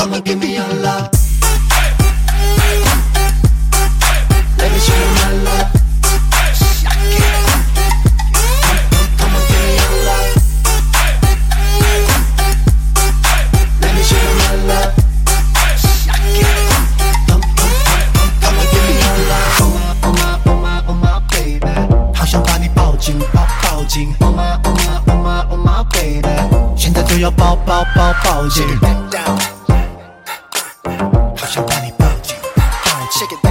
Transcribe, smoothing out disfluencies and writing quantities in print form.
Come on, give me your love. Let me show you my love. Come on, give me your love. Let me show you my love. Come on, give me your love. Oh my, oh my, oh my, oh my baby， 好想把你抱紧，抱紧。Oh my, oh my, oh my, oh my baby， 现在就要抱紧。好想把你抱紧，抱紧。